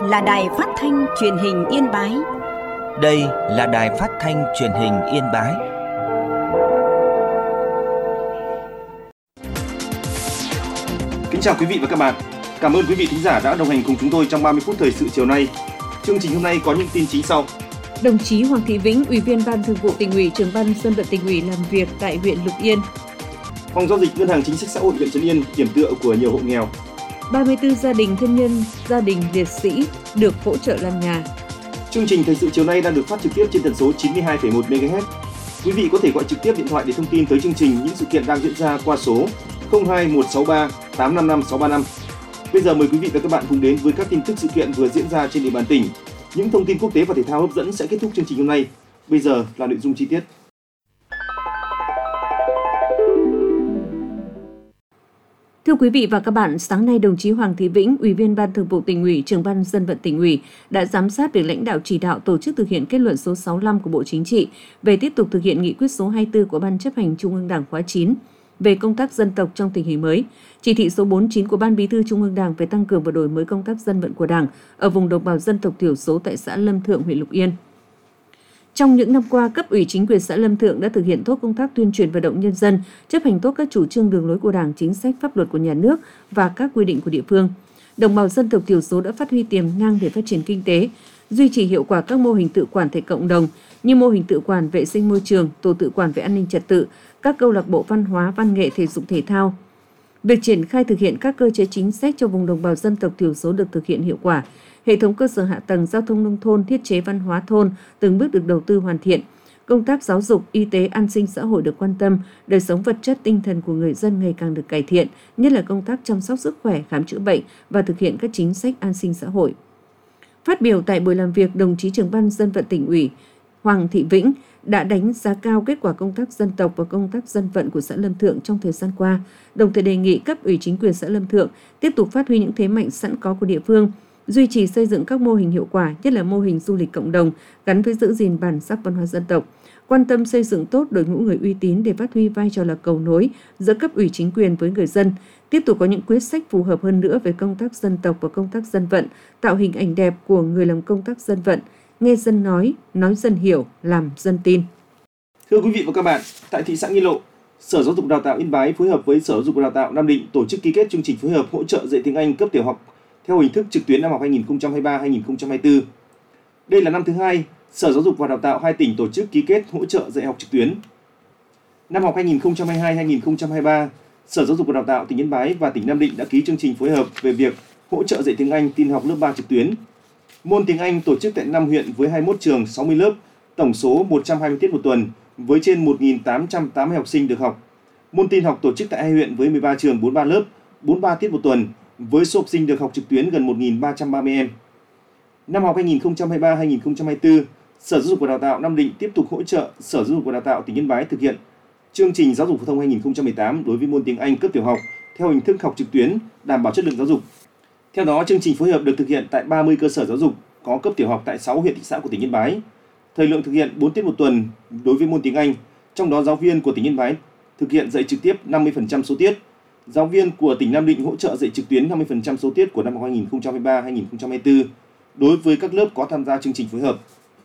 là Đài Phát thanh Truyền hình Yên Bái. Đây là Đài Phát thanh Truyền hình Yên Bái. Kính chào quý vị và các bạn. Cảm ơn quý vị thính giả đã đồng hành cùng chúng tôi trong 30 phút thời sự chiều nay. Chương trình hôm nay có những tin chính sau. Đồng chí Hoàng Thị Vĩnh, Ủy viên Ban Thường vụ Tỉnh ủy, Trưởng ban Dân vận Tỉnh ủy làm việc tại huyện Lục Yên. Phòng giao dịch Ngân hàng Chính sách Xã hội huyện Trấn Yên điểm tựa của nhiều hộ nghèo. 34 gia đình thân nhân gia đình liệt sĩ được hỗ trợ làm nhà. Chương trình thời sự chiều nay đang được phát trực tiếp trên tần số 92,1 MHz. Quý vị có thể gọi trực tiếp điện thoại để thông tin tới chương trình những sự kiện đang diễn ra qua số 02163 855 635. Bây giờ mời quý vị và các bạn cùng đến với các tin tức sự kiện vừa diễn ra trên địa bàn tỉnh. Những thông tin quốc tế và thể thao hấp dẫn sẽ kết thúc chương trình hôm nay. Bây giờ là nội dung chi tiết. Thưa quý vị và các bạn, sáng nay đồng chí Hoàng Thị Vĩnh, Ủy viên Ban Thường vụ Tỉnh ủy, Trưởng ban Dân vận Tỉnh ủy đã giám sát việc lãnh đạo chỉ đạo tổ chức thực hiện kết luận số 65 của Bộ Chính trị về tiếp tục thực hiện nghị quyết số 24 của Ban Chấp hành Trung ương Đảng khóa 9 về công tác dân tộc trong tình hình mới, chỉ thị số 49 của Ban Bí thư Trung ương Đảng về tăng cường và đổi mới công tác dân vận của Đảng ở vùng đồng bào dân tộc thiểu số tại xã Lâm Thượng, huyện Lục Yên. Trong những năm qua, cấp ủy chính quyền xã Lâm Thượng đã thực hiện tốt công tác tuyên truyền vận động nhân dân, chấp hành tốt các chủ trương đường lối của Đảng, chính sách pháp luật của nhà nước và các quy định của địa phương. Đồng bào dân tộc thiểu số đã phát huy tiềm năng để phát triển kinh tế, duy trì hiệu quả các mô hình tự quản thể cộng đồng như mô hình tự quản vệ sinh môi trường, tổ tự quản về an ninh trật tự, các câu lạc bộ văn hóa, văn nghệ, thể dục thể thao. Việc triển khai thực hiện các cơ chế chính sách cho vùng đồng bào dân tộc thiểu số được thực hiện hiệu quả. Hệ thống cơ sở hạ tầng giao thông nông thôn, thiết chế văn hóa thôn từng bước được đầu tư hoàn thiện. Công tác giáo dục, y tế, an sinh xã hội được quan tâm, đời sống vật chất, tinh thần của người dân ngày càng được cải thiện, nhất là công tác chăm sóc sức khỏe, khám chữa bệnh và thực hiện các chính sách an sinh xã hội. Phát biểu tại buổi làm việc, đồng chí Trưởng ban Dân vận Tỉnh ủy Hoàng Thị Vĩnh đã đánh giá cao kết quả công tác dân tộc và công tác dân vận của xã Lâm Thượng trong thời gian qua, đồng thời đề nghị cấp ủy chính quyền xã Lâm Thượng tiếp tục phát huy những thế mạnh sẵn có của địa phương, duy trì xây dựng các mô hình hiệu quả, nhất là mô hình du lịch cộng đồng gắn với giữ gìn bản sắc văn hóa dân tộc, quan tâm xây dựng tốt đội ngũ người uy tín để phát huy vai trò là cầu nối giữa cấp ủy chính quyền với người dân, tiếp tục có những quyết sách phù hợp hơn nữa về công tác dân tộc và công tác dân vận, tạo hình ảnh đẹp của người làm công tác dân vận, nghe dân nói dân hiểu, làm dân tin. Thưa quý vị và các bạn, tại thị xã Nghi Lộ, Sở Giáo dục Đào tạo Yên Bái phối hợp với Sở Giáo dục Đào tạo Nam Định tổ chức ký kết chương trình phối hợp hỗ trợ dạy tiếng Anh cấp tiểu học theo hình thức trực tuyến năm học 2023-2024. Đây là năm thứ hai Sở Giáo dục và Đào tạo hai tỉnh tổ chức ký kết hỗ trợ dạy học trực tuyến. Năm học 2022-2023, Sở Giáo dục và Đào tạo tỉnh Yên Bái và tỉnh Nam Định đã ký chương trình phối hợp về việc hỗ trợ dạy tiếng Anh tin học lớp 3 trực tuyến. Môn tiếng Anh tổ chức tại 5 huyện với 21 trường, 60 lớp, tổng số 120 tiết một tuần với trên 1.880 học sinh được học. Môn tin học tổ chức tại 2 huyện với 13 trường, 43 lớp, 43 tiết một tuần với số học sinh được học trực tuyến gần 1.330 em. Năm học 2023-2024, Sở Giáo dục và Đào tạo Nam Định tiếp tục hỗ trợ Sở Giáo dục và Đào tạo tỉnh Yên Bái thực hiện chương trình giáo dục phổ thông 2018 đối với môn tiếng Anh cấp tiểu học theo hình thức học trực tuyến, đảm bảo chất lượng giáo dục. Theo đó, chương trình phối hợp được thực hiện tại 30 cơ sở giáo dục có cấp tiểu học tại 6 huyện thị xã của tỉnh Yên Bái. Thời lượng thực hiện 4 tiết một tuần đối với môn tiếng Anh, trong đó giáo viên của tỉnh Yên Bái thực hiện dạy trực tiếp 50% số tiết. Giáo viên của tỉnh Nam Định hỗ trợ dạy trực tuyến 50% số tiết của năm học 2023-2024 đối với các lớp có tham gia chương trình phối hợp.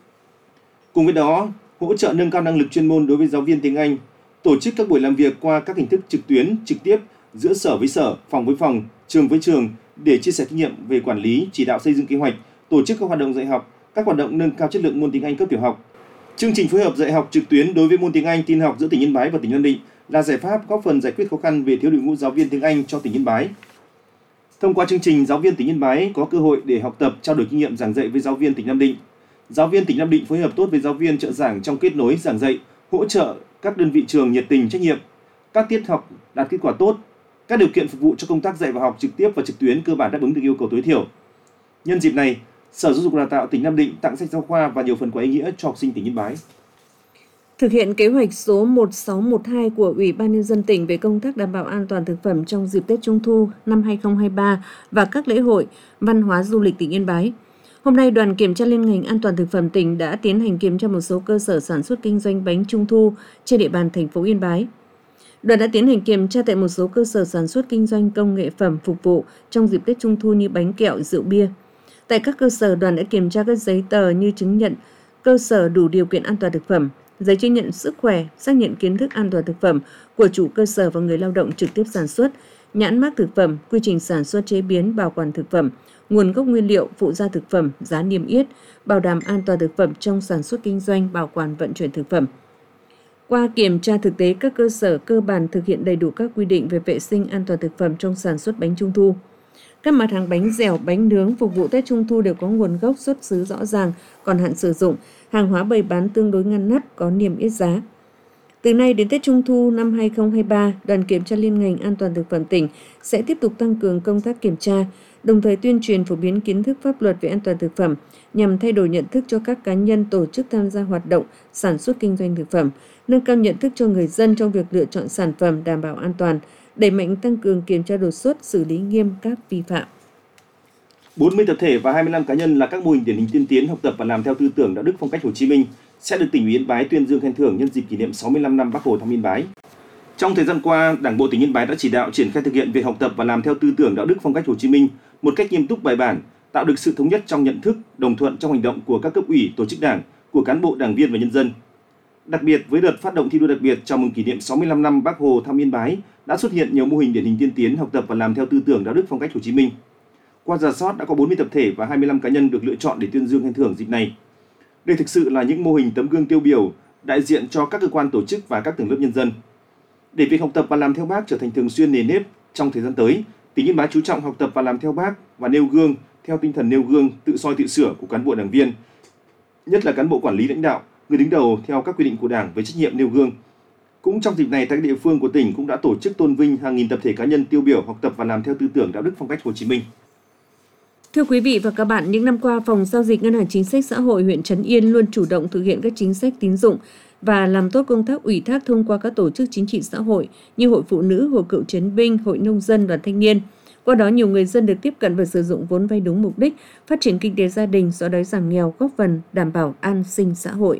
Cùng với đó, hỗ trợ nâng cao năng lực chuyên môn đối với giáo viên tiếng Anh, tổ chức các buổi làm việc qua các hình thức trực tuyến, trực tiếp giữa sở với sở, phòng với phòng, trường với trường để chia sẻ kinh nghiệm về quản lý, chỉ đạo xây dựng kế hoạch, tổ chức các hoạt động dạy học, các hoạt động nâng cao chất lượng môn tiếng Anh cấp tiểu học. Chương trình phối hợp dạy học trực tuyến đối với môn tiếng Anh tin học giữa tỉnh Yên Bái và tỉnh Nam Định là giải pháp góp phần giải quyết khó khăn về thiếu đội ngũ giáo viên tiếng Anh cho tỉnh Yên Bái. Thông qua chương trình, giáo viên tỉnh Yên Bái có cơ hội để học tập, trao đổi kinh nghiệm giảng dạy với giáo viên tỉnh Nam Định. Giáo viên tỉnh Nam Định phối hợp tốt với giáo viên trợ giảng trong kết nối giảng dạy, hỗ trợ các đơn vị trường nhiệt tình, trách nhiệm, các tiết học đạt kết quả tốt, các điều kiện phục vụ cho công tác dạy và học trực tiếp và trực tuyến cơ bản đáp ứng được yêu cầu tối thiểu. Nhân dịp này, Sở Giáo dục và Đào tạo tỉnh Nam Định tặng sách giáo khoa và nhiều phần quà ý nghĩa cho học sinh tỉnh Yên Bái. Thực hiện kế hoạch số 1612 của Ủy ban Nhân dân tỉnh về công tác đảm bảo an toàn thực phẩm trong dịp Tết Trung thu năm 2023 và các lễ hội văn hóa du lịch tỉnh Yên Bái. Hôm nay, đoàn kiểm tra liên ngành an toàn thực phẩm tỉnh đã tiến hành kiểm tra một số cơ sở sản xuất kinh doanh bánh Trung thu trên địa bàn thành phố Yên Bái. Đoàn đã tiến hành kiểm tra tại một số cơ sở sản xuất kinh doanh công nghệ phẩm phục vụ trong dịp Tết Trung thu như bánh kẹo, rượu bia. Tại các cơ sở, đoàn đã kiểm tra các giấy tờ như chứng nhận cơ sở đủ điều kiện an toàn thực phẩm, giấy chứng nhận sức khỏe, xác nhận kiến thức an toàn thực phẩm của chủ cơ sở và người lao động trực tiếp sản xuất, nhãn mác thực phẩm, quy trình sản xuất chế biến, bảo quản thực phẩm, nguồn gốc nguyên liệu, phụ gia thực phẩm, giá niêm yết, bảo đảm an toàn thực phẩm trong sản xuất kinh doanh, bảo quản vận chuyển thực phẩm. Qua kiểm tra thực tế, các cơ sở cơ bản thực hiện đầy đủ các quy định về vệ sinh an toàn thực phẩm trong sản xuất bánh trung thu. Các mặt hàng bánh dẻo, bánh nướng phục vụ Tết Trung thu đều có nguồn gốc xuất xứ rõ ràng, còn hạn sử dụng, hàng hóa bày bán tương đối ngăn nắp, có niêm yết giá. Từ nay đến Tết Trung thu năm 2023, Đoàn Kiểm tra Liên ngành An toàn thực phẩm tỉnh sẽ tiếp tục tăng cường công tác kiểm tra, đồng thời tuyên truyền phổ biến kiến thức pháp luật về an toàn thực phẩm nhằm thay đổi nhận thức cho các cá nhân tổ chức tham gia hoạt động sản xuất kinh doanh thực phẩm, nâng cao nhận thức cho người dân trong việc lựa chọn sản phẩm đảm bảo an toàn, đẩy mạnh tăng cường kiểm tra đột xuất, xử lý nghiêm các vi phạm. 40 tập thể và 25 cá nhân là các mô hình điển hình tiên tiến học tập và làm theo tư tưởng đạo đức phong cách Hồ Chí Minh sẽ được tỉnh ủy Yên Bái tuyên dương khen thưởng nhân dịp kỷ niệm 65 năm Bác Hồ thăm Yên Bái. Trong thời gian qua, Đảng bộ tỉnh Yên Bái đã chỉ đạo triển khai thực hiện việc học tập và làm theo tư tưởng đạo đức phong cách Hồ Chí Minh một cách nghiêm túc bài bản, tạo được sự thống nhất trong nhận thức, đồng thuận trong hành động của các cấp ủy, tổ chức đảng, của cán bộ, đảng viên và nhân dân. Đặc biệt, với đợt phát động thi đua đặc biệt chào mừng kỷ niệm 65 năm Bác Hồ thăm Yên Bái, đã xuất hiện nhiều mô hình điển hình tiên tiến học tập và làm theo tư tưởng đạo đức phong cách Hồ Chí Minh. Qua rà soát đã có 40 tập thể và 25 cá nhân được lựa chọn để tuyên dương khen thưởng dịp này. Đây thực sự là những mô hình tấm gương tiêu biểu, đại diện cho các cơ quan tổ chức và các tầng lớp nhân dân. Để việc học tập và làm theo Bác trở thành thường xuyên nền nếp trong thời gian tới, tỉnh Yên Bái chú trọng học tập và làm theo Bác và nêu gương theo tinh thần nêu gương, tự soi tự sửa của cán bộ đảng viên, nhất là cán bộ quản lý lãnh đạo, người đứng đầu theo các quy định của Đảng với trách nhiệm nêu gương. Cũng trong dịp này, tại các địa phương của tỉnh cũng đã tổ chức tôn vinh hàng nghìn tập thể cá nhân tiêu biểu học tập và làm theo tư tưởng đạo đức phong cách Hồ Chí Minh. Thưa quý vị và các bạn, những năm qua, Phòng Giao dịch Ngân hàng Chính sách Xã hội huyện Trấn Yên luôn chủ động thực hiện các chính sách tín dụng và làm tốt công tác ủy thác thông qua các tổ chức chính trị xã hội như Hội Phụ Nữ, Hội Cựu Chiến binh, Hội Nông dân, Đoàn Thanh niên. Qua đó, nhiều người dân được tiếp cận và sử dụng vốn vay đúng mục đích, phát triển kinh tế gia đình, xóa đói giảm nghèo, góp phần đảm bảo an sinh xã hội.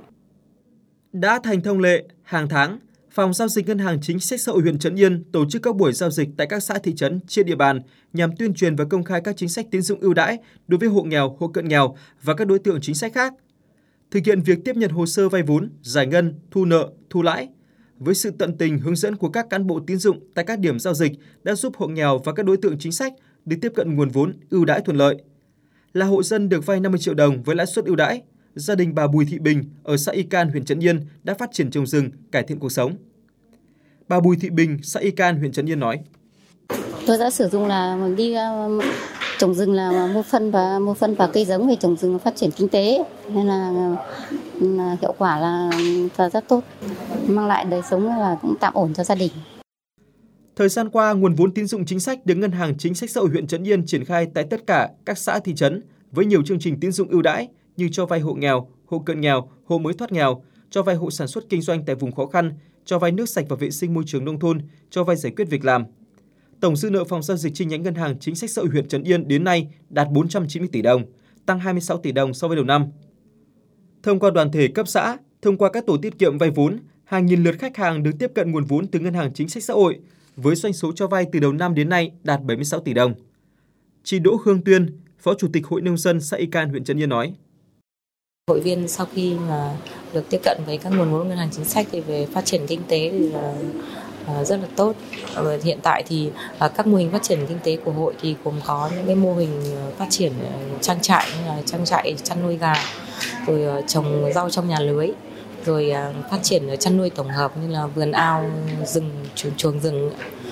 Đã thành thông lệ, hàng tháng, Phòng Giao dịch Ngân hàng Chính sách Xã hội huyện Trấn Yên tổ chức các buổi giao dịch tại các xã thị trấn trên địa bàn nhằm tuyên truyền và công khai các chính sách tín dụng ưu đãi đối với hộ nghèo, hộ cận nghèo và các đối tượng chính sách khác. Thực hiện việc tiếp nhận hồ sơ vay vốn, giải ngân, thu nợ, thu lãi. Với sự tận tình hướng dẫn của các cán bộ tín dụng tại các điểm giao dịch đã giúp hộ nghèo và các đối tượng chính sách được tiếp cận nguồn vốn ưu đãi thuận lợi. Là hộ dân được vay 50 triệu đồng với lãi suất ưu đãi, gia đình bà Bùi Thị Bình ở xã Y Can, huyện Trấn Yên đã phát triển trồng rừng, cải thiện cuộc sống. Bà Bùi Thị Bình, xã Y Can, huyện Trấn Yên nói: Tôi đã sử dụng là mình đi trồng rừng là mua phân và cây giống về trồng rừng phát triển kinh tế, nên là hiệu quả là rất tốt, mang lại đời sống là cũng tạm ổn cho gia đình. Thời gian qua, nguồn vốn tín dụng chính sách được Ngân hàng Chính sách Xã hội huyện Trấn Yên triển khai tại tất cả các xã thị trấn với nhiều chương trình tín dụng ưu đãi như cho vay hộ nghèo, hộ cận nghèo, hộ mới thoát nghèo, cho vay hộ sản xuất kinh doanh tại vùng khó khăn, cho vay nước sạch và vệ sinh môi trường nông thôn, cho vay giải quyết việc làm. Tổng dư nợ phòng giao dịch chi nhánh Ngân hàng Chính sách Xã hội huyện Trấn Yên đến nay đạt 490 tỷ đồng, tăng 26 tỷ đồng so với đầu năm. Thông qua đoàn thể cấp xã, thông qua các tổ tiết kiệm vay vốn, hàng nghìn lượt khách hàng được tiếp cận nguồn vốn từ Ngân hàng Chính sách Xã hội, với doanh số cho vay từ đầu năm đến nay đạt 76 tỷ đồng. Chị Đỗ Hương Tuyên, Phó Chủ tịch Hội Nông dân xã Y Can, huyện Trấn Yên nói: Hội viên sau khi mà được tiếp cận với các nguồn vốn ngân hàng chính sách thì về phát triển kinh tế thì rất là tốt. Hiện tại thì các mô hình phát triển kinh tế của hội thì gồm có những cái mô hình phát triển trang trại như là trang trại chăn nuôi gà, rồi trồng rau trong nhà lưới, rồi phát triển chăn nuôi tổng hợp như là vườn ao, rừng, chuồng rừng.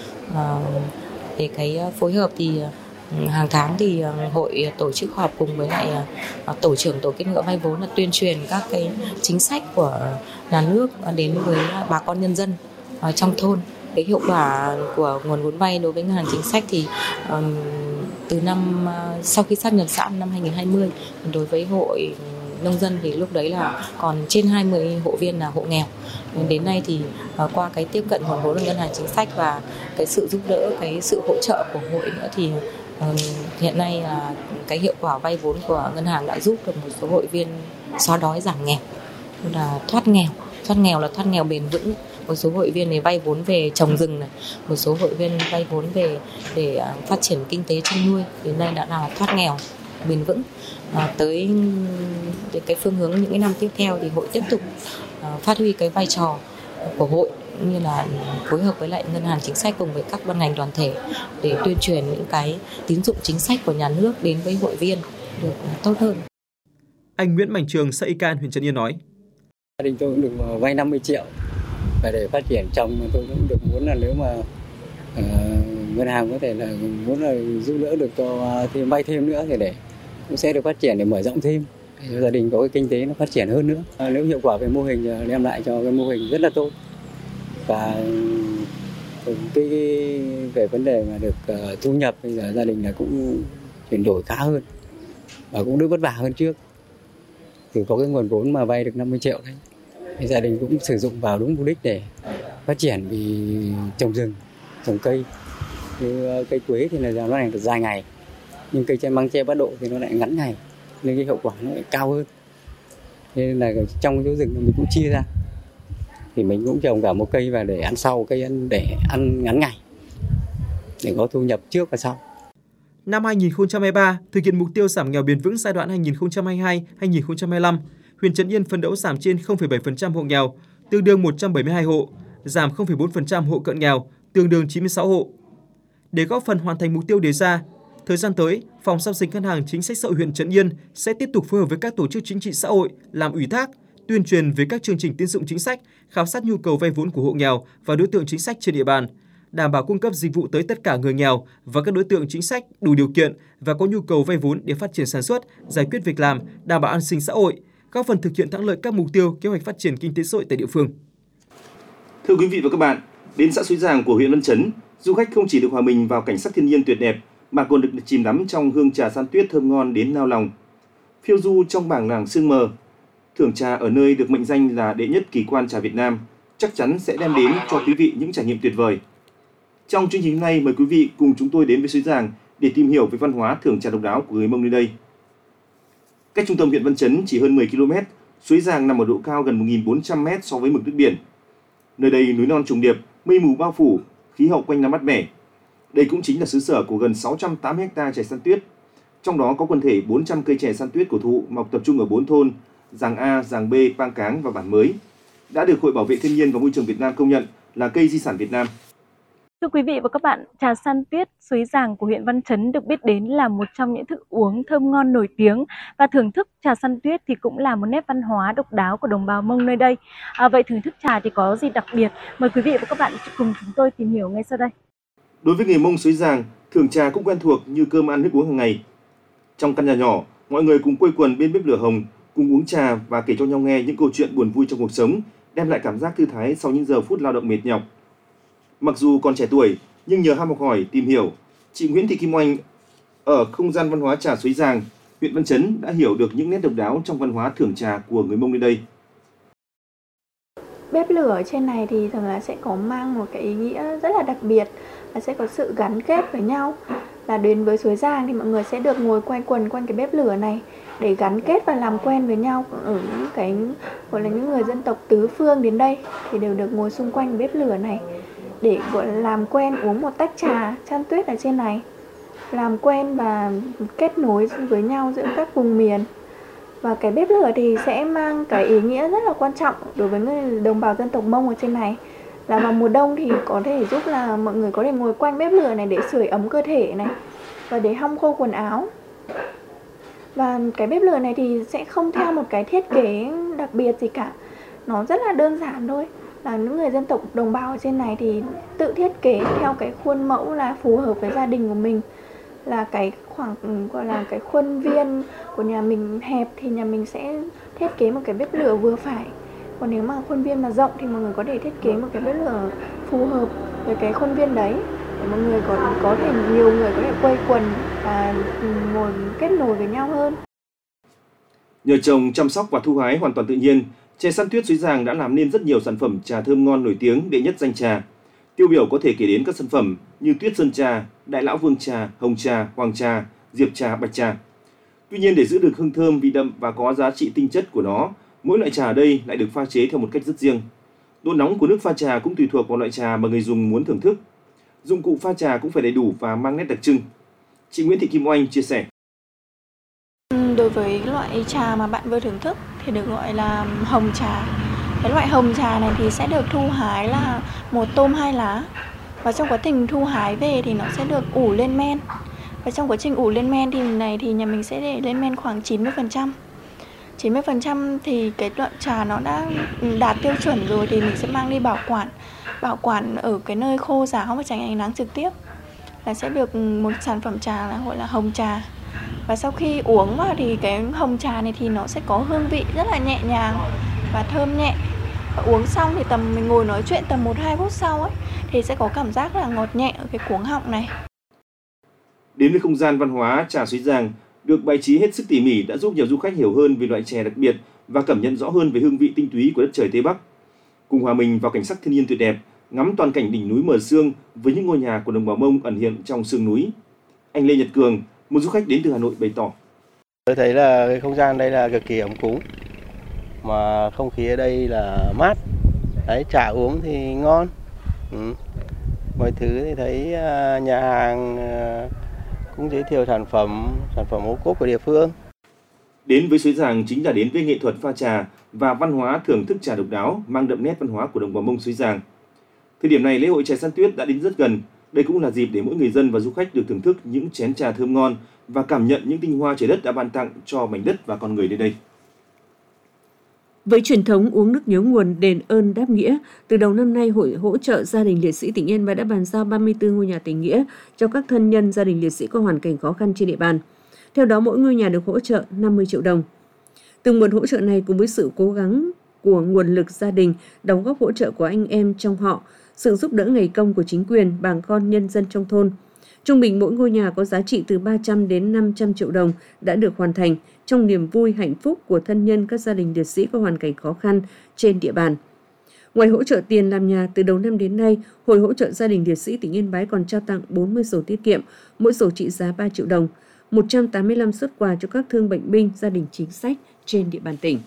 Về cái phối hợp thì hàng tháng thì hội tổ chức họp cùng với lại tổ trưởng tổ kết ngựa vay vốn là tuyên truyền các cái chính sách của nhà nước đến với bà con nhân dân trong thôn. Cái hiệu quả của nguồn vốn vay đối với ngân hàng chính sách thì từ năm sau khi sáp nhập xã năm 2020, đối với hội nông dân thì lúc đấy là còn trên 20 hộ viên là hộ nghèo. Đến nay thì qua cái tiếp cận nguồn vốn của ngân hàng chính sách và cái sự giúp đỡ, cái sự hỗ trợ của hội nữa thì hiện nay là cái hiệu quả vay vốn của ngân hàng đã giúp được một số hội viên xóa đói giảm nghèo, là thoát nghèo là thoát nghèo bền vững. Một số hội viên này vay vốn về trồng rừng này, một số hội viên vay vốn về để phát triển kinh tế chăn nuôi, đến nay đã là thoát nghèo bền vững. Tới cái phương hướng những cái năm tiếp theo thì hội tiếp tục phát huy cái vai trò của hội như là phối hợp với lại ngân hàng chính sách cùng với các ban ngành đoàn thể để tuyên truyền những cái tín dụng chính sách của nhà nước đến với hội viên được tốt hơn. Anh Nguyễn Mạnh Trường, xã Y Can, huyện Trấn Yên nói: Gia đình tôi cũng được vay 50 triệu và để phát triển trồng, mà tôi cũng được muốn là nếu mà ngân hàng có thể là muốn là giúp đỡ được cho thêm vay thêm nữa thì để cũng sẽ được phát triển để mở rộng thêm để gia đình có cái kinh tế nó phát triển hơn nữa. Nếu hiệu quả về mô hình đem lại cho cái mô hình rất là tốt, và cái về vấn đề mà được thu nhập bây giờ gia đình là cũng chuyển đổi khá hơn và cũng đỡ vất vả hơn trước. Thì có cái nguồn vốn mà vay được 50 triệu đấy, thì gia đình cũng sử dụng vào đúng mục đích để phát triển, vì trồng rừng, trồng cây. Như cây quế thì là nó lại được dài ngày, nhưng cây tre măng tre bát độ thì nó lại ngắn ngày, nên cái hiệu quả nó lại cao hơn. Nên là trong cái chỗ rừng mình cũng chia ra, thì mình cũng trồng cả một cây và để ăn sau, cây để ăn ngắn ngày, để có thu nhập trước và sau. Năm 2023, thực hiện mục tiêu giảm nghèo bền vững giai đoạn 2022-2025, huyện Trấn Yên phấn đấu giảm trên 0,7% hộ nghèo, tương đương 172 hộ, giảm 0,4% hộ cận nghèo, tương đương 96 hộ. Để góp phần hoàn thành mục tiêu đề ra, thời gian tới, Phòng Giao dịch Ngân hàng Chính sách Xã hội huyện Trấn Yên sẽ tiếp tục phối hợp với các tổ chức chính trị xã hội làm ủy thác, tuyên truyền về các chương trình tín dụng chính sách, khảo sát nhu cầu vay vốn của hộ nghèo và đối tượng chính sách trên địa bàn, đảm bảo cung cấp dịch vụ tới tất cả người nghèo và các đối tượng chính sách đủ điều kiện và có nhu cầu vay vốn để phát triển sản xuất, giải quyết việc làm, đảm bảo an sinh xã hội, góp phần thực hiện thắng lợi các mục tiêu kế hoạch phát triển kinh tế xã hội tại địa phương. Thưa quý vị và các bạn, đến xã Suối Giàng của huyện Văn Chấn, du khách không chỉ được hòa mình vào cảnh sắc thiên nhiên tuyệt đẹp mà còn được chìm đắm trong hương trà san tuyết thơm ngon đến nao lòng. Phiêu du trong bản làng sương mờ, thưởng trà ở nơi được mệnh danh là đệ nhất kỳ quan trà Việt Nam chắc chắn sẽ đem đến cho quý vị những trải nghiệm tuyệt vời. Trong chương trình hôm nay, mời quý vị cùng chúng tôi đến với Suối Giàng để tìm hiểu về văn hóa thưởng trà độc đáo của người Mông nơi đây. Cách trung tâm huyện Văn Chấn chỉ hơn 10 km, Suối Giàng nằm ở độ cao gần 1.400 m so với mực nước biển. Nơi đây núi non trùng điệp, mây mù bao phủ, khí hậu quanh năm mát mẻ. Đây cũng chính là xứ sở của gần 680 ha chè san tuyết. Trong đó có quần thể 400 cây chè san tuyết cổ thụ mọc tập trung ở 4 thôn, Giàng A, Giàng B, Pang Cáng và Bản Mới, đã được Hội Bảo vệ Thiên nhiên và Môi trường Việt Nam công nhận là cây di sản Việt Nam. Thưa quý vị và các bạn, trà san tuyết Suối Giàng của huyện Văn Chấn được biết đến là một trong những thức uống thơm ngon nổi tiếng, và thưởng thức trà san tuyết thì cũng là một nét văn hóa độc đáo của đồng bào Mông nơi đây. Vậy thưởng thức trà thì có gì đặc biệt? Mời quý vị và các bạn cùng chúng tôi tìm hiểu ngay sau đây. Đối với người Mông Suối Giàng, thưởng trà cũng quen thuộc như cơm ăn nước uống hàng ngày. Trong căn nhà nhỏ, mọi người cùng quây quần bên bếp lửa hồng, cùng uống trà và kể cho nhau nghe những câu chuyện buồn vui trong cuộc sống, đem lại cảm giác thư thái sau những giờ phút lao động mệt nhọc. Mặc dù còn trẻ tuổi, nhưng nhờ ham học hỏi, tìm hiểu, chị Nguyễn Thị Kim Oanh ở không gian văn hóa trà Suối Giàng, huyện Văn Chấn đã hiểu được những nét độc đáo trong văn hóa thưởng trà của người Mông nơi đây. Bếp lửa ở trên này thì thường là sẽ có mang một cái ý nghĩa rất là đặc biệt, là sẽ có sự gắn kết với nhau. Là đến với Suối Giàng thì mọi người sẽ được ngồi quanh quần quanh cái bếp lửa này để gắn kết và làm quen với nhau. Ở những cái gọi là những người dân tộc tứ phương đến đây thì đều được ngồi xung quanh bếp lửa này để gọi là làm quen, uống một tách trà san tuyết ở trên này, làm quen và kết nối với nhau giữa các vùng miền. Và cái bếp lửa thì sẽ mang cái ý nghĩa rất là quan trọng đối với người đồng bào dân tộc Mông ở trên này, là vào mùa đông thì có thể giúp là mọi người có thể ngồi quanh bếp lửa này để sưởi ấm cơ thể này và để hong khô quần áo. Và cái bếp lửa này thì sẽ không theo một cái thiết kế đặc biệt gì cả, nó rất là đơn giản thôi. Là những người dân tộc đồng bào ở trên này thì tự thiết kế theo cái khuôn mẫu là phù hợp với gia đình của mình, là cái khoảng gọi là cái khuôn viên của nhà mình hẹp thì nhà mình sẽ thiết kế một cái bếp lửa vừa phải, còn nếu mà khuôn viên mà rộng thì mọi người có thể thiết kế một cái bếp lửa phù hợp với cái khuôn viên đấy để mọi người có thể nhiều người có thể quây quần và ngồi kết nối với nhau hơn. Nhờ trồng, chăm sóc và thu hái hoàn toàn tự nhiên, chè san tuyết Suối Giàng đã làm nên rất nhiều sản phẩm trà thơm ngon nổi tiếng đệ nhất danh trà. Tiêu biểu có thể kể đến các sản phẩm như Tuyết Sơn trà, Đại Lão Vương trà, Hồng trà, Hoàng trà, Diệp trà, Bạch trà. Tuy nhiên để giữ được hương thơm, vị đậm và có giá trị tinh chất của nó, mỗi loại trà ở đây lại được pha chế theo một cách rất riêng. Độ nóng của nước pha trà cũng tùy thuộc vào loại trà mà người dùng muốn thưởng thức. Dụng cụ pha trà cũng phải đầy đủ và mang nét đặc trưng. Chị Nguyễn Thị Kim Oanh chia sẻ. đối với loại trà mà bạn vừa thưởng thức thì được gọi là hồng trà. Cái loại hồng trà này thì sẽ được thu hái là 1 tôm 2 lá. Và trong quá trình thu hái về thì nó sẽ được ủ lên men. Và trong quá trình ủ lên men thì nhà mình sẽ để lên men khoảng 90%. 90% thì cái loại trà nó đã đạt tiêu chuẩn rồi thì mình sẽ mang đi bảo quản ở cái nơi khô ráo và tránh ánh nắng trực tiếp, là sẽ được một sản phẩm trà là gọi là hồng trà. Và sau khi uống vào thì cái hồng trà này thì nó sẽ có hương vị rất là nhẹ nhàng và thơm nhẹ. Và uống xong thì mình ngồi nói chuyện tầm 1-2 phút sau ấy thì sẽ có cảm giác là ngọt nhẹ ở cái cuống họng này. Đến với không gian văn hóa trà Suối Giàng được bày trí hết sức tỉ mỉ đã giúp nhiều du khách hiểu hơn về loại chè đặc biệt và cảm nhận rõ hơn về hương vị tinh túy của đất trời Tây Bắc. Cùng hòa mình vào cảnh sắc thiên nhiên tuyệt đẹp, ngắm toàn cảnh đỉnh núi mờ sương với những ngôi nhà của đồng bào Mông ẩn hiện trong sương núi. Anh Lê Nhật Cường, một du khách đến từ Hà Nội bày tỏ: Tôi thấy là cái không gian đây là cực kỳ ấm cúng, mà không khí ở đây là mát, đấy, trà uống thì ngon, mọi thứ thì thấy nhà hàng cũng giới thiệu sản phẩm ô cốp của địa phương. Đến với Suối Giàng chính là đến với nghệ thuật pha trà và văn hóa thưởng thức trà độc đáo mang đậm nét văn hóa của đồng bào Mông Suối Giàng. Thời điểm này lễ hội chè San Tuyết đã đến rất gần. Đây cũng là dịp để mỗi người dân và du khách được thưởng thức những chén trà thơm ngon và cảm nhận những tinh hoa trời đất đã ban tặng cho mảnh đất và con người nơi đây. Với truyền thống uống nước nhớ nguồn, đền ơn đáp nghĩa, từ đầu năm nay, Hội hỗ trợ gia đình liệt sĩ tỉnh Yên Bái đã bàn giao 34 ngôi nhà tình nghĩa cho các thân nhân gia đình liệt sĩ có hoàn cảnh khó khăn trên địa bàn. Theo đó, mỗi ngôi nhà được hỗ trợ 50 triệu đồng. Từ nguồn hỗ trợ này cùng với sự cố gắng của nguồn lực gia đình, đóng góp hỗ trợ của anh em trong họ, sự giúp đỡ ngày công của chính quyền, bà con nhân dân trong thôn, trung bình mỗi ngôi nhà có giá trị từ 300 đến 500 triệu đồng đã được hoàn thành trong niềm vui hạnh phúc của thân nhân các gia đình liệt sĩ có hoàn cảnh khó khăn trên địa bàn. Ngoài hỗ trợ tiền làm nhà, từ đầu năm đến nay, Hội hỗ trợ gia đình liệt sĩ tỉnh Yên Bái còn trao tặng 40 sổ tiết kiệm, mỗi sổ trị giá 3 triệu đồng, 185 suất quà cho các thương bệnh binh, gia đình chính sách trên địa bàn tỉnh.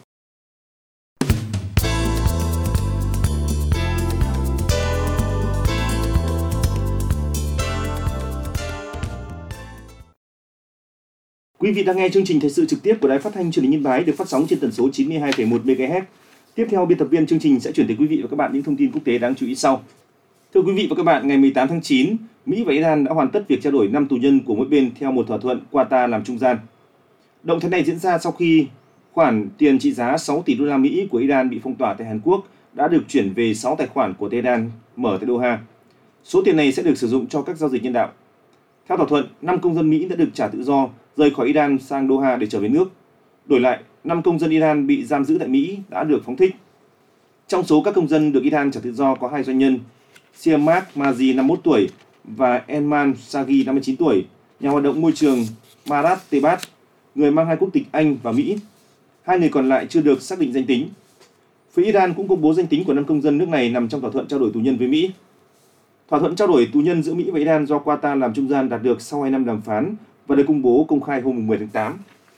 Quý vị đang nghe chương trình thời sự trực tiếp của Đài Phát thanh Truyền hình Yên Bái được phát sóng trên tần số 92,1 MHz. Tiếp theo, biên tập viên chương trình sẽ chuyển tới quý vị và các bạn những thông tin quốc tế đáng chú ý sau. Thưa quý vị và các bạn, ngày 18 tháng 9, Mỹ và Iran đã hoàn tất việc trao đổi 5 tù nhân của mỗi bên theo một thỏa thuận Qatar làm trung gian. Động thái này diễn ra sau khi khoản tiền trị giá 6 tỷ đô la Mỹ của Iran bị phong tỏa tại Hàn Quốc đã được chuyển về 6 tài khoản của Tehran mở tại Doha. Số tiền này sẽ được sử dụng cho các giao dịch nhân đạo. Theo thỏa thuận, 5 công dân Mỹ đã được trả tự do rời khỏi Iran sang Doha để trở về nước. Đổi lại, 5 công dân Iran bị giam giữ tại Mỹ đã được phóng thích. Trong số các công dân được Iran trả tự do có 2 doanh nhân, Siamak Mazi 51 tuổi và Enman Sagi 59 tuổi, nhà hoạt động môi trường Marat Tebat, người mang 2 quốc tịch Anh và Mỹ. 2 người còn lại chưa được xác định danh tính. Phía Iran cũng công bố danh tính của 5 công dân nước này nằm trong thỏa thuận trao đổi tù nhân với Mỹ. Thỏa thuận trao đổi tù nhân giữa Mỹ và Iran do Qatar làm trung gian đạt được sau 2 năm đàm phán và được công bố công khai hôm 10 tháng 8.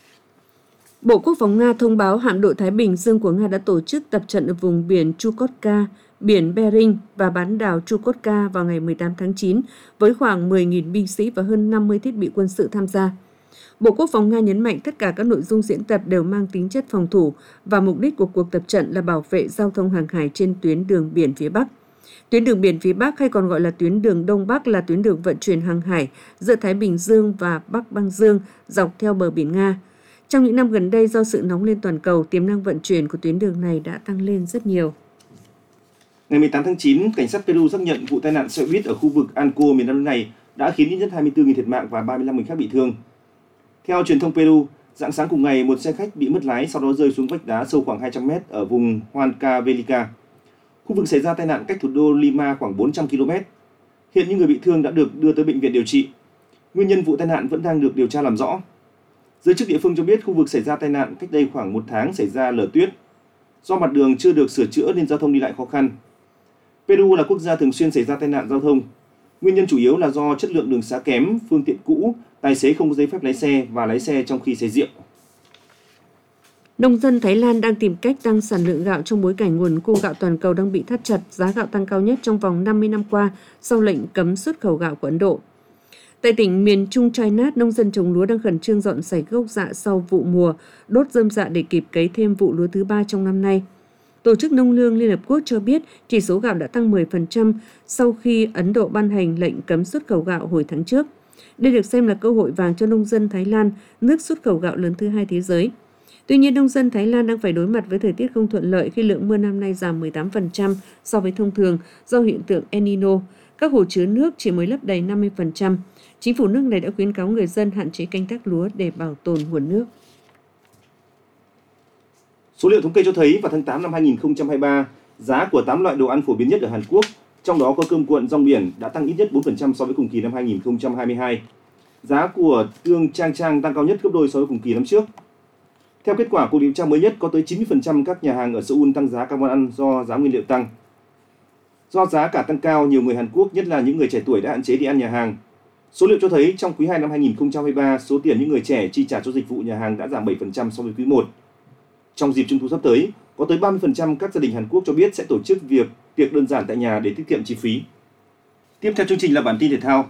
Bộ Quốc phòng Nga thông báo hạm đội Thái Bình Dương của Nga đã tổ chức tập trận ở vùng biển Chukotka, biển Bering và bán đảo Chukotka vào ngày 18 tháng 9 với khoảng 10.000 binh sĩ và hơn 50 thiết bị quân sự tham gia. Bộ Quốc phòng Nga nhấn mạnh tất cả các nội dung diễn tập đều mang tính chất phòng thủ và mục đích của cuộc tập trận là bảo vệ giao thông hàng hải trên tuyến đường biển phía Bắc. Tuyến đường biển phía Bắc hay còn gọi là tuyến đường Đông Bắc là tuyến đường vận chuyển hàng hải giữa Thái Bình Dương và Bắc Băng Dương dọc theo bờ biển Nga. Trong những năm gần đây, do sự nóng lên toàn cầu, tiềm năng vận chuyển của tuyến đường này đã tăng lên rất nhiều. Ngày 18 tháng 9, cảnh sát Peru xác nhận vụ tai nạn xe buýt ở khu vực Anco miền Nam nước này đã khiến ít nhất 24 người thiệt mạng và 35 người khác bị thương. Theo truyền thông Peru, rạng sáng cùng ngày, một xe khách bị mất lái sau đó rơi xuống vách đá sâu khoảng 200 mét ở vùng Huancavelica. Khu vực xảy ra tai nạn cách thủ đô Lima khoảng 400 km. Hiện những người bị thương đã được đưa tới bệnh viện điều trị. Nguyên nhân vụ tai nạn vẫn đang được điều tra làm rõ. Giới chức địa phương cho biết khu vực xảy ra tai nạn cách đây khoảng 1 tháng xảy ra lở tuyết. Do mặt đường chưa được sửa chữa nên giao thông đi lại khó khăn. Peru là quốc gia thường xuyên xảy ra tai nạn giao thông. Nguyên nhân chủ yếu là do chất lượng đường xá kém, phương tiện cũ, tài xế không có giấy phép lái xe và lái xe trong khi say rượu. Nông dân Thái Lan đang tìm cách tăng sản lượng gạo trong bối cảnh nguồn cung gạo toàn cầu đang bị thắt chặt, giá gạo tăng cao nhất trong vòng 50 năm qua sau lệnh cấm xuất khẩu gạo của Ấn Độ. Tại tỉnh miền Trung Chai Nát, nông dân trồng lúa đang khẩn trương dọn sảy gốc rạ sau vụ mùa, đốt rơm rạ để kịp cấy thêm vụ lúa thứ 3 trong năm nay. Tổ chức Nông lương Liên Hợp Quốc cho biết chỉ số gạo đã tăng 10% sau khi Ấn Độ ban hành lệnh cấm xuất khẩu gạo hồi tháng trước. Đây được xem là cơ hội vàng cho nông dân Thái Lan, nước xuất khẩu gạo lớn thứ 2 thế giới. Tuy nhiên, nông dân Thái Lan đang phải đối mặt với thời tiết không thuận lợi khi lượng mưa năm nay giảm 18% so với thông thường do hiện tượng El Nino. Các hồ chứa nước chỉ mới lấp đầy 50%. Chính phủ nước này đã khuyến cáo người dân hạn chế canh tác lúa để bảo tồn nguồn nước. Số liệu thống kê cho thấy vào tháng 8 năm 2023, giá của 8 loại đồ ăn phổ biến nhất ở Hàn Quốc, trong đó có cơm cuộn rong biển đã tăng ít nhất 4% so với cùng kỳ năm 2022. Giá của tương Trang Trang tăng cao nhất gấp đôi so với cùng kỳ năm trước. Theo kết quả cuộc điều tra mới nhất, có tới 90% các nhà hàng ở Seoul tăng giá các món ăn do giá nguyên liệu tăng. Do giá cả tăng cao, nhiều người Hàn Quốc, nhất là những người trẻ tuổi đã hạn chế đi ăn nhà hàng. Số liệu cho thấy trong quý 2 năm 2023, số tiền những người trẻ chi trả cho dịch vụ nhà hàng đã giảm 7% so với quý 1. Trong dịp Trung thu sắp tới, có tới 30% các gia đình Hàn Quốc cho biết sẽ tổ chức tiệc đơn giản tại nhà để tiết kiệm chi phí. Tiếp theo chương trình là bản tin thể thao.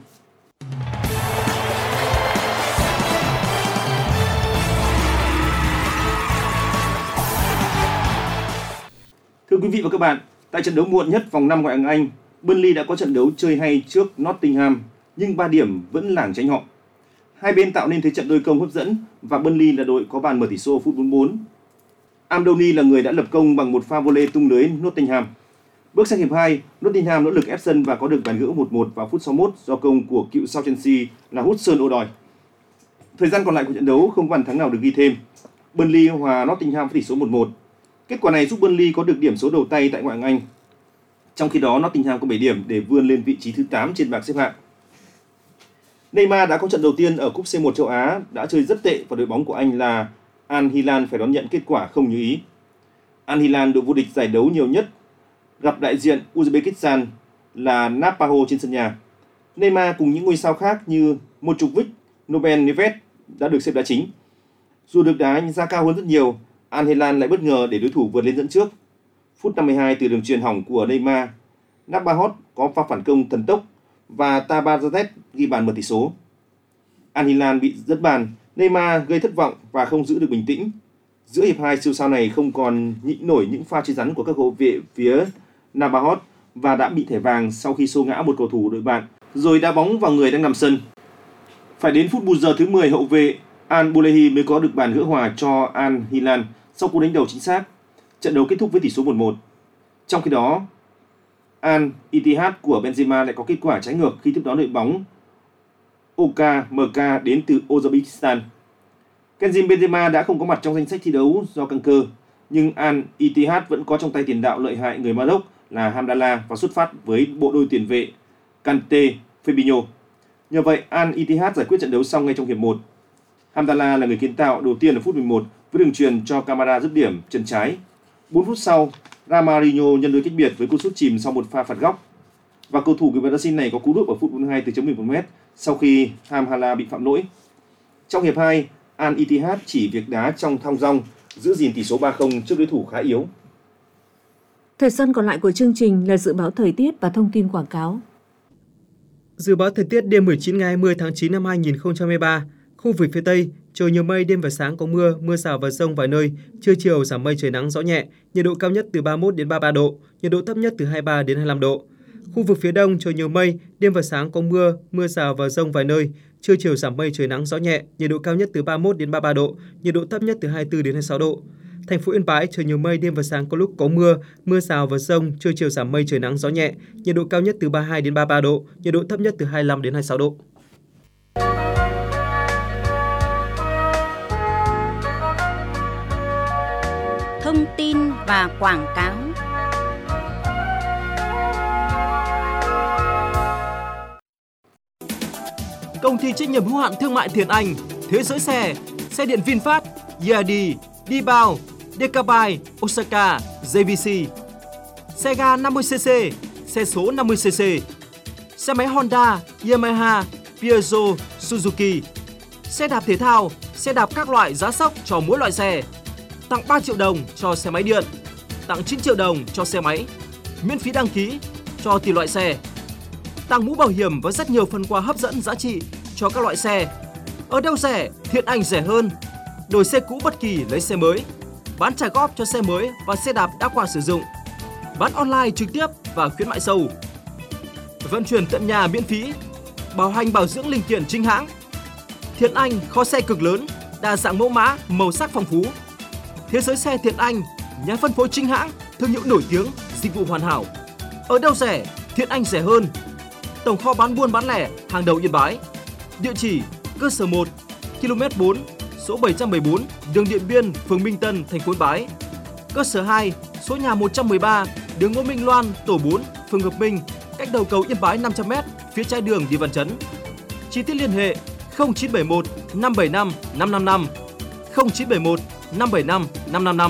Thưa quý vị và các bạn, tại trận đấu muộn nhất vòng 5 ngoại hạng Anh, Burnley đã có trận đấu chơi hay trước Nottingham, nhưng 3 điểm vẫn lảng tránh họ. Hai bên tạo nên thế trận đôi công hấp dẫn và Burnley là đội có bàn mở tỷ số phút 44. Amdouni là người đã lập công bằng một pha volley tung lưới Nottingham. Bước sang hiệp 2, Nottingham nỗ lực ép sân và có được bàn gỡ 1-1 vào phút 61 do công của cựu sao Chelsea là Hudson-Odoi. Thời gian còn lại của trận đấu không bàn thắng nào được ghi thêm. Burnley hòa Nottingham với tỷ số 1-1. Kết quả này giúp Burnley có được điểm số đầu tay tại ngoại hạng Anh. Trong khi đó, Nottingham có 7 điểm để vươn lên vị trí thứ 8 trên bảng xếp hạng. Neymar đã có trận đầu tiên ở cúp C1 châu Á, đã chơi rất tệ và đội bóng của anh là Al Hilal phải đón nhận kết quả không như ý. Al Hilal, đội vô địch giải đấu nhiều nhất, gặp đại diện Uzbekistan là Napaho trên sân nhà. Neymar cùng những ngôi sao khác như Mojovic, Nobel Neves đã được xếp đá chính. Dù được đá ra cao hơn rất nhiều, Al Hilal lại bất ngờ để đối thủ vượt lên dẫn trước. Phút 52 từ đường chuyền hỏng của Neymar, Napaho có pha phản công thần tốc và Tabarzadeh ghi bàn mở tỷ số. Al Hilal bị dẫn bàn, Neymar gây thất vọng và không giữ được bình tĩnh. Giữa hiệp 2, siêu sao này không còn nhịn nổi những pha chơi rắn của các hậu vệ phía Napaho và đã bị thẻ vàng sau khi xô ngã một cầu thủ đội bạn, rồi đá bóng vào người đang nằm sân. Phải đến phút bù giờ thứ 10, hậu vệ Al Bulehi mới có được bàn gỡ hòa cho Al Hilal sau cú đánh đầu chính xác. Trận đấu kết thúc với tỷ số 1-1. Trong khi đó, Al Ittihad của Benzema lại có kết quả trái ngược khi tiếp đón đội bóng OKMK đến từ Uzbekistan. Karim Benzema đã không có mặt trong danh sách thi đấu do căng cơ, nhưng Al Ittihad vẫn có trong tay tiền đạo lợi hại người Maroc là Hamdallah và xuất phát với bộ đôi tiền vệ Kante, Fabinho. Nhờ vậy, Al Ittihad giải quyết trận đấu xong ngay trong hiệp 1. Hamdallah là người kiến tạo đầu tiên ở phút 11 với đường chuyền cho Camara dứt điểm chân trái. 4 phút sau, Romarinho nhân đôi cách biệt với cú sút chìm sau một pha phạt góc. Và cầu thủ người Brazil này có cú đúp ở phút 42 từ chấm 11m sau khi Hamdallah bị phạm lỗi. Trong hiệp 2, Al Ittihad chỉ việc đá trong thong dong, giữ gìn tỷ số 3-0 trước đối thủ khá yếu. Thời gian còn lại của chương trình là dự báo thời tiết và thông tin quảng cáo. Dự báo thời tiết đêm 19 ngày 20 tháng 9 năm 2023. Khu vực phía Tây, trời nhiều mây, đêm và sáng có mưa, mưa rào và dông vài nơi, trưa chiều giảm mây trời nắng gió nhẹ, nhiệt độ cao nhất từ 31 đến 33 độ, nhiệt độ thấp nhất từ 23 đến 25 độ. Khu vực phía Đông, trời nhiều mây, đêm và sáng có mưa, mưa rào và dông vài nơi, trưa chiều giảm mây trời nắng gió nhẹ, nhiệt độ cao nhất từ 31 đến 33 độ, nhiệt độ thấp nhất từ 24 đến 26 độ. Thành phố Yên Bái, trời nhiều mây, đêm và sáng có lúc có mưa, mưa rào và dông, trưa chiều giảm mây trời nắng gió nhẹ, nhiệt độ cao nhất từ 32 đến 33 độ, nhiệt độ thấp nhất từ 25 đến 26 độ. Thông tin và quảng cáo. Công ty trách nhiệm hữu hạn thương mại Thiện Anh, Thế giới xe, xe điện VinFast, Yadi, Dibao, Decabai, Osaka, JVC, xe ga 50cc, xe số 50cc, xe máy Honda, Yamaha, Peugeot, Suzuki, xe đạp thể thao, xe đạp các loại giá sốc cho mỗi loại xe, tặng 3 triệu đồng cho xe máy điện, tặng 9 triệu đồng cho xe máy, miễn phí đăng ký cho tùy loại xe, tặng mũ bảo hiểm và rất nhiều phần quà hấp dẫn giá trị cho các loại xe. Ở đâu rẻ, Thiện Anh rẻ hơn. Đổi xe cũ bất kỳ lấy xe mới. Bán trả góp cho xe mới và xe đạp đã qua sử dụng. Bán online trực tiếp và khuyến mại sâu. Vận chuyển tận nhà miễn phí. Bảo hành bảo dưỡng linh kiện chính hãng. Thiện Anh kho xe cực lớn, đa dạng mẫu mã, màu sắc phong phú. Thế giới xe Thiện Anh, nhà phân phối chính hãng, thương hiệu nổi tiếng, dịch vụ hoàn hảo. Ở đâu rẻ, Thiện Anh rẻ hơn. Tổng kho bán buôn bán lẻ hàng đầu Yên Bái. Địa chỉ: cơ sở 1, km 4, số 714, đường Điện Biên, phường Minh Tân, thành phố Yên Bái. Cơ sở 2, số nhà 113, đường Ngô Minh Loan, tổ 4, phường Hợp Minh, cách đầu cầu Yên Bái 500m, phía trái đường đi Văn Chấn. Chi tiết liên hệ 0971 575 555, 0971 575 555.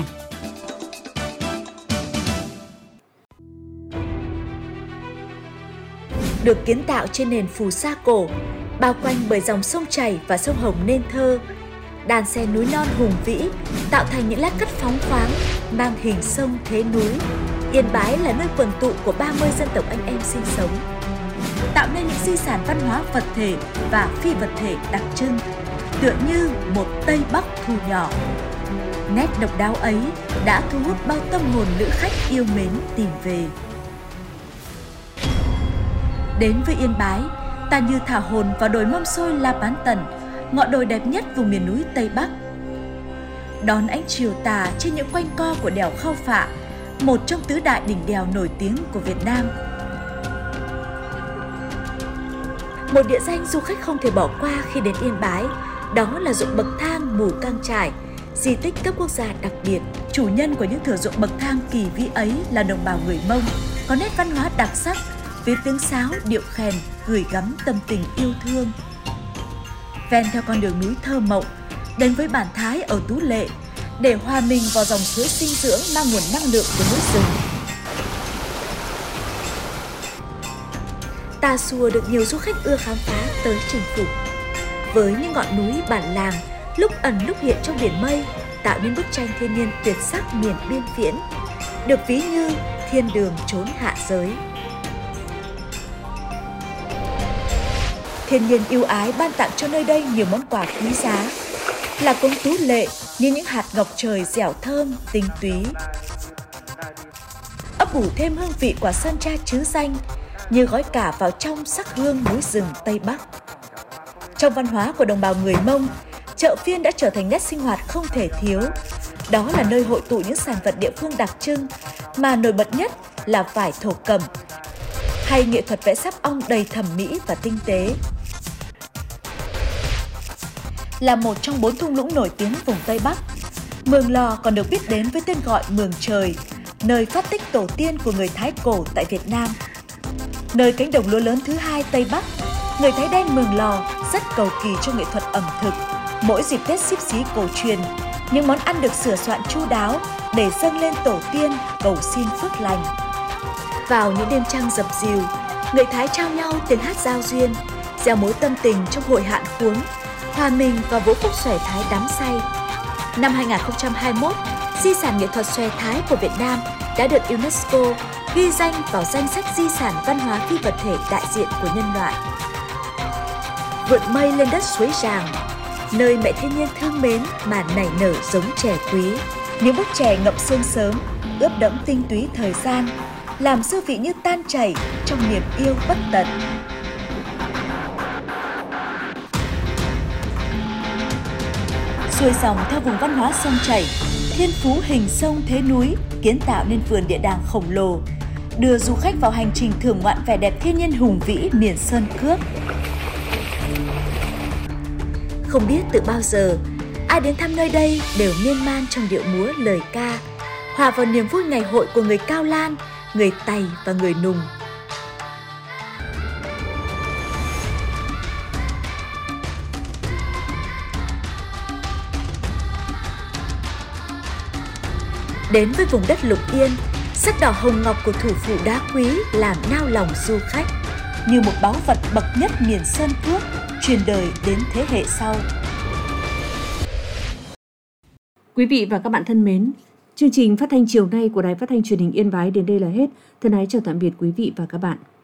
Được kiến tạo trên nền phù sa cổ, bao quanh bởi dòng sông chảy và sông Hồng nên thơ, đàn xe núi non hùng vĩ tạo thành những lát cắt phóng khoáng mang hình sông thế núi. Yên Bái là nơi quần tụ của 30 dân tộc anh em sinh sống, tạo nên những di sản văn hóa vật thể và phi vật thể đặc trưng, tựa như một Tây Bắc thu nhỏ. Nét độc đáo ấy đã thu hút bao tâm hồn lữ khách yêu mến tìm về. Đến với Yên Bái, ta như thả hồn vào đồi Mâm Xôi La Bán Tần, ngọn đồi đẹp nhất vùng miền núi Tây Bắc. Đón ánh chiều tà trên những quanh co của đèo Khao Phạ, một trong tứ đại đỉnh đèo nổi tiếng của Việt Nam. Một địa danh du khách không thể bỏ qua khi đến Yên Bái, đó là ruộng bậc thang Mù Cang Chải, di tích cấp quốc gia đặc biệt. Chủ nhân của những thửa ruộng bậc thang kỳ vĩ ấy là đồng bào người Mông, có nét văn hóa đặc sắc, với tiếng sáo, điệu khèn gửi gắm tâm tình yêu thương. Ven theo con đường núi thơ mộng, đến với bản Thái ở Tú Lệ, để hòa mình vào dòng suối sinh dưỡng mang nguồn năng lượng của núi rừng. Tà Xùa được nhiều du khách ưa khám phá tới chinh phục. Với những ngọn núi bản làng, lúc ẩn lúc hiện trong biển mây, tạo nên bức tranh thiên nhiên tuyệt sắc miền biên viễn, được ví như thiên đường chốn hạ giới. Thiên nhiên ưu ái ban tặng cho nơi đây nhiều món quà quý giá, là cống Tú Lệ như những hạt ngọc trời dẻo thơm, tinh túy, ấp ủ thêm hương vị quả sơn tra trứ danh như gói cả vào trong sắc hương núi rừng Tây Bắc. Trong văn hóa của đồng bào người Mông, chợ phiên đã trở thành nét sinh hoạt không thể thiếu. Đó là nơi hội tụ những sản vật địa phương đặc trưng, mà nổi bật nhất là vải thổ cẩm, hay nghệ thuật vẽ sáp ong đầy thẩm mỹ và tinh tế. Là một trong 4 thung lũng nổi tiếng vùng Tây Bắc, Mường Lò còn được biết đến với tên gọi Mường Trời, nơi phát tích tổ tiên của người Thái cổ tại Việt Nam. Nơi cánh đồng lúa lớn thứ hai Tây Bắc, người Thái đen Mường Lò rất cầu kỳ cho nghệ thuật ẩm thực. Mỗi dịp Tết Xíp Xí cổ truyền, những món ăn được sửa soạn chu đáo để dâng lên tổ tiên cầu xin phước lành. Vào những đêm trăng dập dìu, người Thái trao nhau tiếng hát giao duyên, gieo mối tâm tình trong hội hạn khuống, hòa mình vào vũ khúc xòe Thái đắm say. Năm 2021, di sản nghệ thuật xòe Thái của Việt Nam đã được UNESCO ghi danh vào danh sách di sản văn hóa phi vật thể đại diện của nhân loại. Vượt mây lên đất suối Ràng, nơi mẹ thiên nhiên thương mến mà nảy nở giống chè quý. Những bức chè ngậm sương sớm, ướp đẫm tinh túy thời gian, làm dư vị như tan chảy trong niềm yêu bất tận. Xuôi dòng theo vùng văn hóa sông chảy, thiên phú hình sông thế núi kiến tạo nên vườn địa đàng khổng lồ, đưa du khách vào hành trình thưởng ngoạn vẻ đẹp thiên nhiên hùng vĩ miền sơn cước. Không biết từ bao giờ, ai đến thăm nơi đây đều miên man trong điệu múa lời ca, hòa vào niềm vui ngày hội của người Cao Lan, người Tày và người Nùng. Đến với vùng đất Lục Yên, sắc đỏ hồng ngọc của thủ phủ đá quý làm nao lòng du khách, như một báu vật bậc nhất miền sơn cước, truyền đời đến thế hệ sau. Quý vị và các bạn thân mến, chương trình phát thanh chiều nay của Đài Phát thanh Truyền hình Yên Bái đến đây là hết. Thân ái chào tạm biệt quý vị và các bạn.